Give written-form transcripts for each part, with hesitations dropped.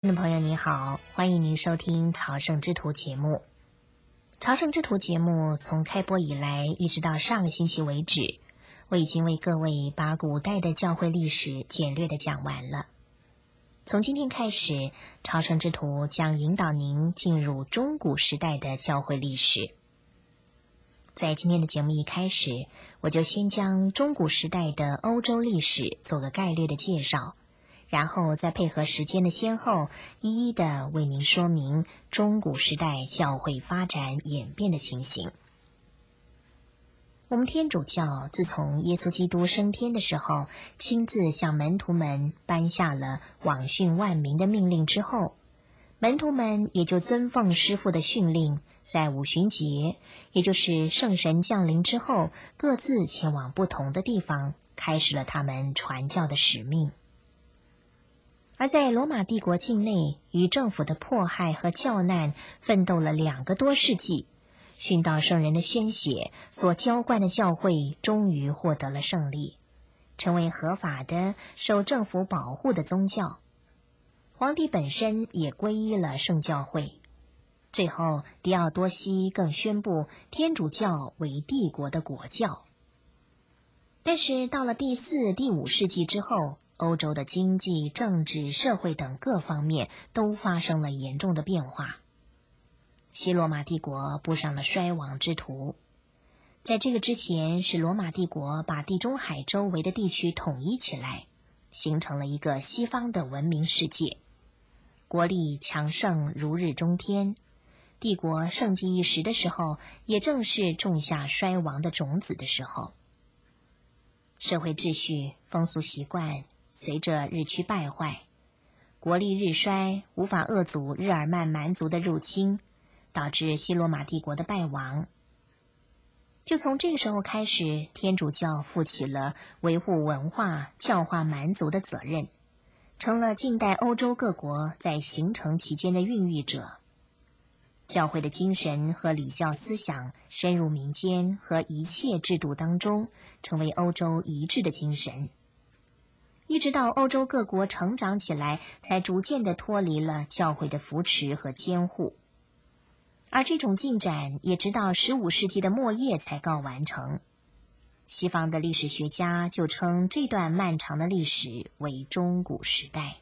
听众朋友你好，欢迎您收听朝圣之途节目。朝圣之途节目从开播以来一直到上个星期为止，我已经为各位把古代的教会历史简略的讲完了。从今天开始，朝圣之途将引导您进入中古时代的教会历史。在今天的节目一开始，我就先将中古时代的欧洲历史做个概略的介绍，然后再配合时间的先后，一一的为您说明中古时代教会发展演变的情形。我们天主教自从耶稣基督升天的时候，亲自向门徒们颁下了往训万民的命令之后，门徒们也就遵奉师父的训令，在五旬节，也就是圣神降临之后，各自前往不同的地方，开始了他们传教的使命。而在罗马帝国境内，与政府的迫害和教难奋斗了2个多世纪，殉道圣人的鲜血所浇灌的教会终于获得了胜利，成为合法的受政府保护的宗教。皇帝本身也皈依了圣教会。最后，狄奥多西更宣布天主教为帝国的国教。但是到了第4、第5世纪之后，欧洲的经济、政治、社会等各方面都发生了严重的变化。西罗马帝国步上了衰亡之途。在这个之前，是罗马帝国把地中海周围的地区统一起来，形成了一个西方的文明世界，国力强盛如日中天。帝国盛极一时的时候，也正是种下衰亡的种子的时候。社会秩序、风俗习惯随着日趋败坏，国力日衰，无法遏阻日耳曼蛮族的入侵，导致西罗马帝国的败亡。就从这个时候开始，天主教负起了维护文化、教化蛮族的责任，成了近代欧洲各国在形成期间的孕育者。教会的精神和礼教思想深入民间和一切制度当中，成为欧洲一致的精神。一直到欧洲各国成长起来，才逐渐地脱离了教会的扶持和监护。而这种进展也直到15世纪的末叶才告完成。西方的历史学家就称这段漫长的历史为中古时代。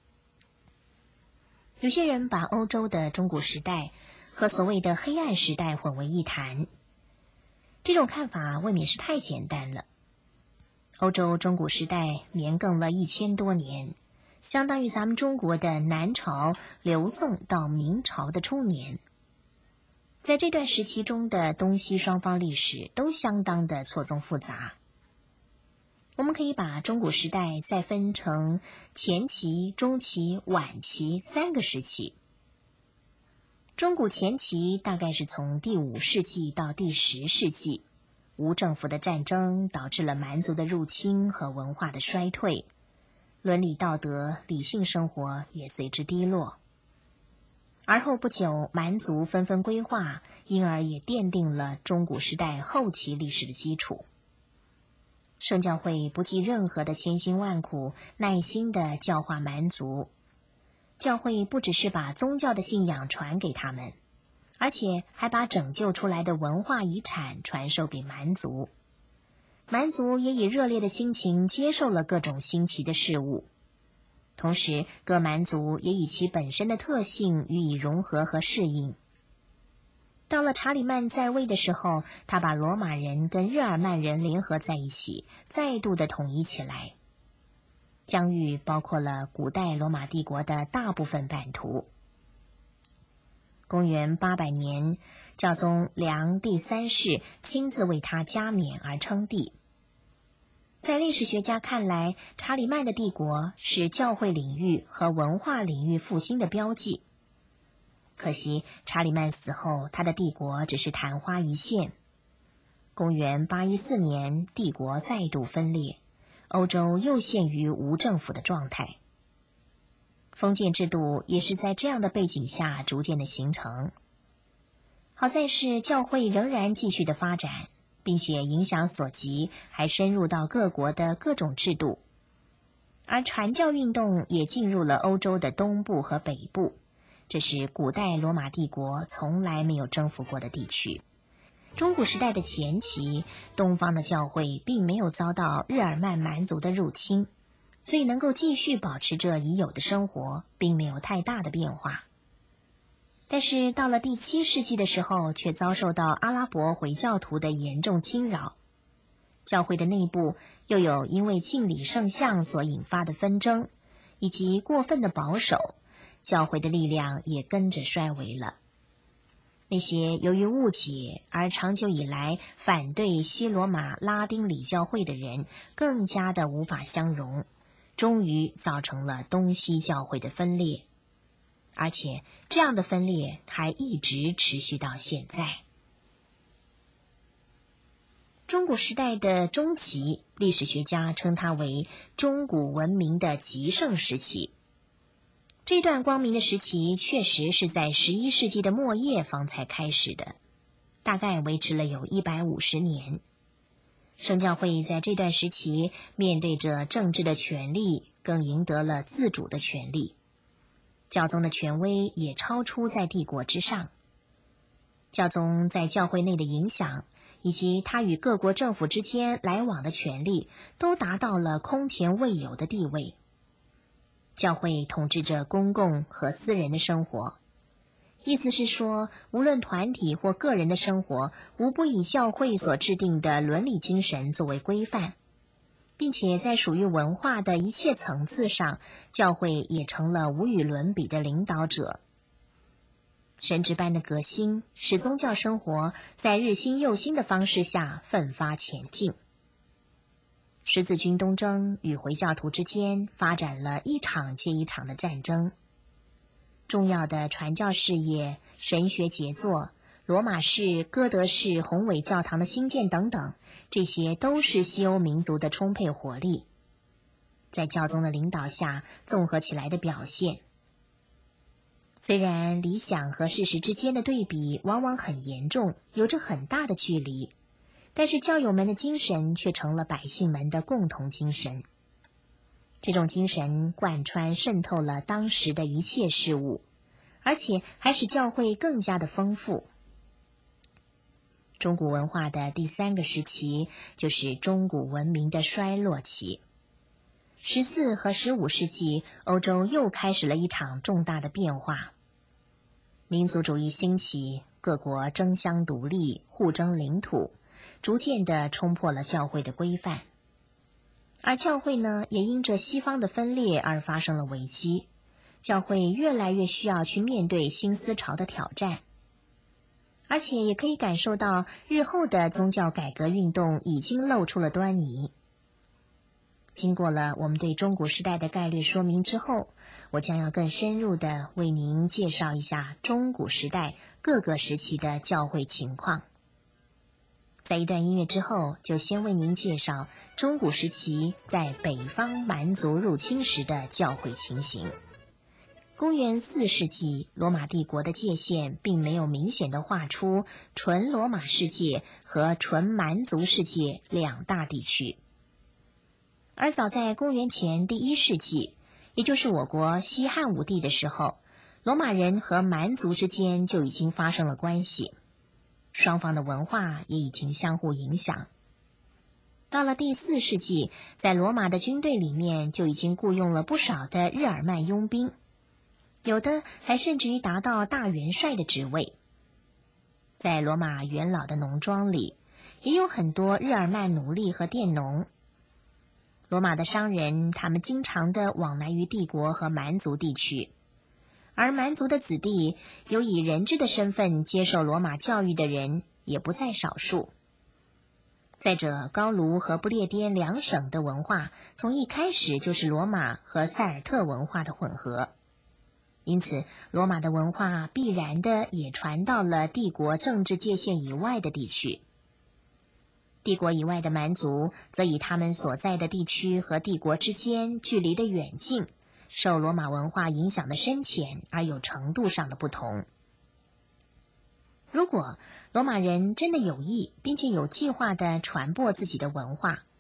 有些人把欧洲的中古时代和所谓的黑暗时代混为一谈，这种看法未免是太简单了。欧洲中古时代绵亘了1000多年，相当于咱们中国的南朝、刘宋到明朝的初年。在这段时期中的东西双方历史都相当的错综复杂。我们可以把中古时代再分成前期、中期、晚期3个时期。中古前期大概是从第5世纪到第10世纪，无政府的战争导致了蛮族的入侵和文化的衰退，伦理道德、理性生活也随之低落。而后不久，蛮族纷纷归化，因而也奠定了中古时代后期历史的基础。圣教会不计任何的千辛万苦，耐心地教化蛮族。教会不只是把宗教的信仰传给他们，而且还把拯救出来的文化遗产传授给蛮族。蛮族也以热烈的心情接受了各种新奇的事物，同时各蛮族也以其本身的特性予以融合和适应。到了查理曼在位的时候，他把罗马人跟日耳曼人联合在一起，再度的统一起来。疆域包括了古代罗马帝国的大部分版图。公元800年，教宗良第3世亲自为他加冕而称帝。在历史学家看来，查理曼的帝国是教会领域和文化领域复兴的标记。可惜查理曼死后，他的帝国只是昙花一现。公元814年，帝国再度分裂，欧洲又陷于无政府的状态。封建制度也是在这样的背景下逐渐的形成。好在是教会仍然继续的发展，并且影响所及，还深入到各国的各种制度。 而传教运动也进入了欧洲的东部和北部，这是古代罗马帝国从来没有征服过的地区。中古时代的前期，东方的教会并没有遭到日耳曼蛮族的入侵，所以能够继续保持着已有的生活，并没有太大的变化。但是到了第7世纪的时候，却遭受到阿拉伯回教徒的严重侵扰，教会的内部又有因为敬礼圣像所引发的纷争，以及过分的保守，教会的力量也跟着衰微了。那些由于误解而长久以来反对西罗马拉丁礼教会的人，更加的无法相容，终于造成了东西教会的分裂，而且这样的分裂还一直持续到现在。中古时代的中期，历史学家称它为中古文明的极盛时期。这段光明的时期确实是在11世纪的末叶方才开始的，大概维持了有150年。圣教会在这段时期面对着政治的权力，更赢得了自主的权利。教宗的权威也超出在帝国之上。教宗在教会内的影响，以及他与各国政府之间来往的权利，都达到了空前未有的地位。教会统治着公共和私人的生活，意思是说，无论团体或个人的生活，无不以教会所制定的伦理精神作为规范，并且在属于文化的一切层次上，教会也成了无与伦比的领导者。神职般的革新，使宗教生活在日新又新的方式下奋发前进。十字军东征与回教徒之间发展了一场接一场的战争，重要的传教事业、神学杰作、罗马式、哥德式宏伟教堂的兴建等等，这些都是西欧民族的充沛活力，在教宗的领导下综合起来的表现。虽然理想和事实之间的对比往往很严重，有着很大的距离，但是教友们的精神却成了百姓们的共同精神。这种精神贯穿渗透了当时的一切事物，而且还使教会更加的丰富。中古文化的第3个时期就是中古文明的衰落期。14和15世纪，欧洲又开始了一场重大的变化。民族主义兴起，各国争相独立，互争领土，逐渐地冲破了教会的规范。而教会呢，也因着西方的分裂而发生了危机。教会越来越需要去面对新思潮的挑战，而且也可以感受到日后的宗教改革运动已经露出了端倪。经过了我们对中古时代的概略说明之后，我将要更深入地为您介绍一下中古时代各个时期的教会情况。在一段音乐之后，就先为您介绍中古时期在北方蛮族入侵时的教会情形。公元4世纪，罗马帝国的界限并没有明显地划出纯罗马世界和纯蛮族世界两大地区。而早在公元前第1世纪，也就是我国西汉武帝的时候，罗马人和蛮族之间就已经发生了关系，双方的文化也已经相互影响。到了第4世纪，在罗马的军队里面就已经雇佣了不少的日耳曼佣兵，有的还甚至于达到大元帅的职位。在罗马元老的农庄里，也有很多日耳曼奴隶和佃农。罗马的商人，他们经常的往来于帝国和蛮族地区，而蛮族的子弟有以人质的身份接受罗马教育的人也不在少数。再者，高卢和不列颠两省的文化从一开始就是罗马和塞尔特文化的混合，因此罗马的文化必然的也传到了帝国政治界限以外的地区。帝国以外的蛮族则以他们所在的地区和帝国之间距离的远近，受罗马文化影响的深浅而有程度上的不同。如果罗马人真的有意并且有计划地传播自己的文化，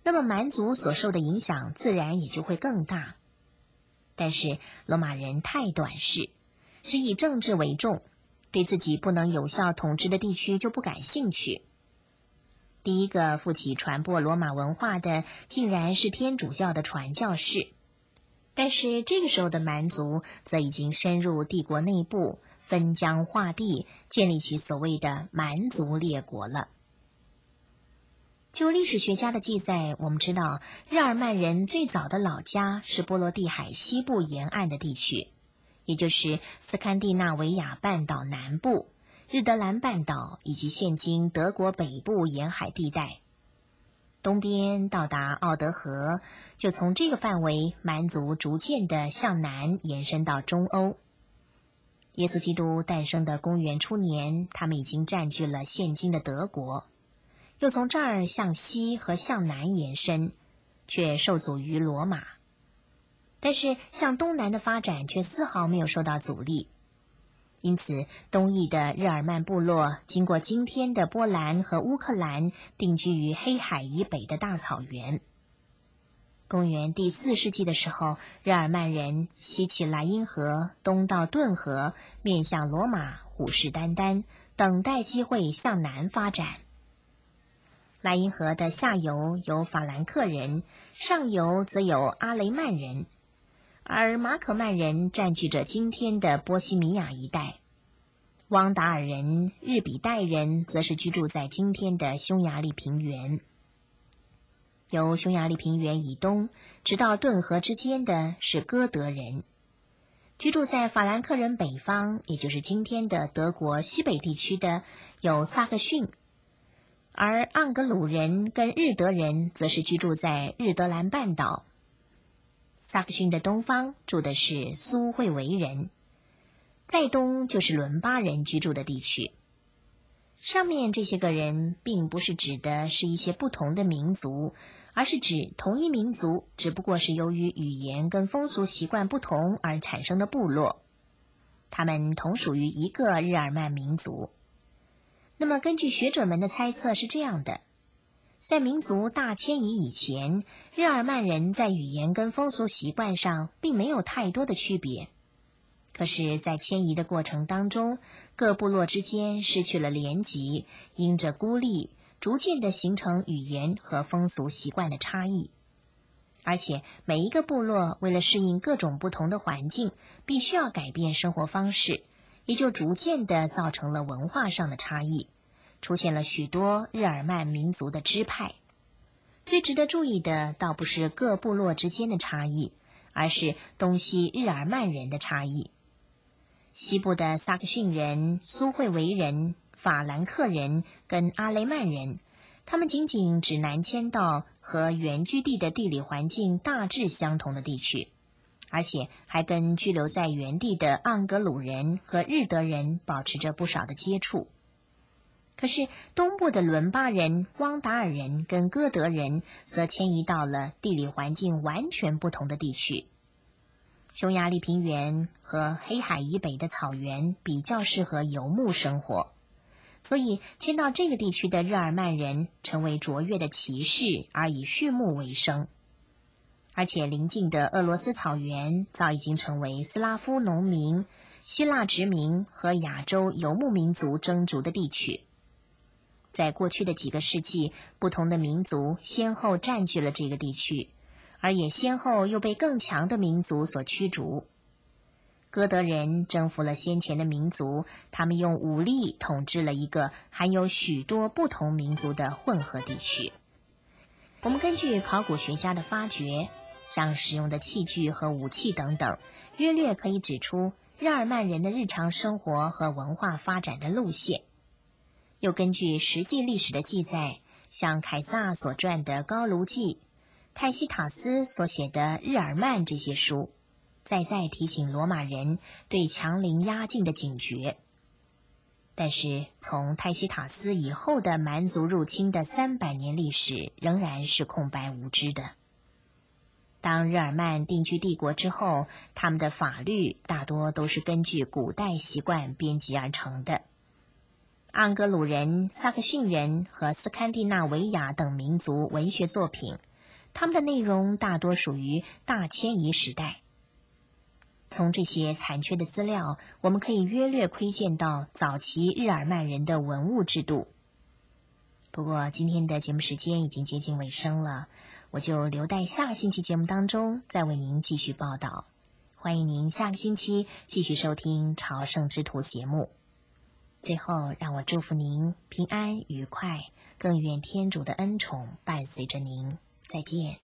那么蛮族所受的影响自然也就会更大。但是罗马人太短视，是以政治为重，对自己不能有效统治的地区就不感兴趣。第一个负起传播罗马文化的，竟然是天主教的传教士。但是这个时候的蛮族则已经深入帝国内部，分疆划地，建立起所谓的蛮族列国了。就历史学家的记载，我们知道日耳曼人最早的老家是波罗的海西部沿岸的地区，也就是斯堪的纳维亚半岛南部、日德兰半岛以及现今德国北部沿海地带。东边到达奥德河，就从这个范围蛮族逐渐的向南延伸到中欧。耶稣基督诞生的公元初年，他们已经占据了现今的德国，又从这儿向西和向南延伸，却受阻于罗马。但是向东南的发展却丝毫没有受到阻力。因此，东翼的日耳曼部落经过今天的波兰和乌克兰，定居于黑海以北的大草原。公元第4世纪的时候，日耳曼人西起莱茵河，东到顿河，面向罗马，虎视眈眈，等待机会向南发展。莱茵河的下游有法兰克人，上游则有阿雷曼人，而马可曼人占据着今天的波西米亚一带。汪达尔人、日比代人则是居住在今天的匈牙利平原。由匈牙利平原以东直到顿河之间的是哥德人，居住在法兰克人北方，也就是今天的德国西北地区的有萨克逊，而盎格鲁人跟日德人则是居住在日德兰半岛。萨克逊的东方住的是苏会维人，再东就是伦巴人居住的地区。上面这些个人并不是指的是一些不同的民族，而是指同一民族，只不过是由于语言跟风俗习惯不同而产生的部落。他们同属于一个日耳曼民族。那么根据学者们的猜测是这样的，在民族大迁移以前，日耳曼人在语言跟风俗习惯上并没有太多的区别。可是在迁移的过程当中，各部落之间失去了联集，因着孤立，逐渐的形成语言和风俗习惯的差异。而且每一个部落为了适应各种不同的环境，必须要改变生活方式，也就逐渐的造成了文化上的差异，出现了许多日耳曼民族的支派。最值得注意的倒不是各部落之间的差异，而是东西日耳曼人的差异。西部的萨克逊人、苏会维人、法兰克人跟阿雷曼人，他们仅仅只南迁到和原居地的地理环境大致相同的地区，而且还跟居留在原地的盎格鲁人和日德人保持着不少的接触。可是东部的伦巴人、汪达尔人跟哥德人则迁移到了地理环境完全不同的地区。匈牙利平原和黑海以北的草原比较适合游牧生活，所以迁到这个地区的日耳曼人成为卓越的骑士，而以畜牧为生。而且邻近的俄罗斯草原早已经成为斯拉夫农民、希腊殖民和亚洲游牧民族争逐的地区。在过去的几个世纪，不同的民族先后占据了这个地区，而也先后又被更强的民族所驱逐。哥德人征服了先前的民族，他们用武力统治了一个含有许多不同民族的混合地区。我们根据考古学家的发掘，像使用的器具和武器等等，约略可以指出日耳曼人的日常生活和文化发展的路线。又根据实际历史的记载，像凯撒所撰的《高卢记》、泰西塔斯所写的《日耳曼》这些书，再提醒罗马人对强邻压境的警觉。但是从泰西塔斯以后的蛮族入侵的300年历史仍然是空白无知的。当日耳曼定居帝国之后，他们的法律大多都是根据古代习惯编辑而成的。盎格鲁人、萨克逊人和斯堪的纳维亚等民族文学作品它们的内容大多属于大迁移时代。从这些残缺的资料，我们可以约略窥见到早期日耳曼人的文物制度。不过今天的节目时间已经接近尾声了，我就留待下个星期节目当中再为您继续报道。欢迎您下个星期继续收听朝圣之途节目。最后让我祝福您平安愉快，更愿天主的恩宠伴随着您。再见。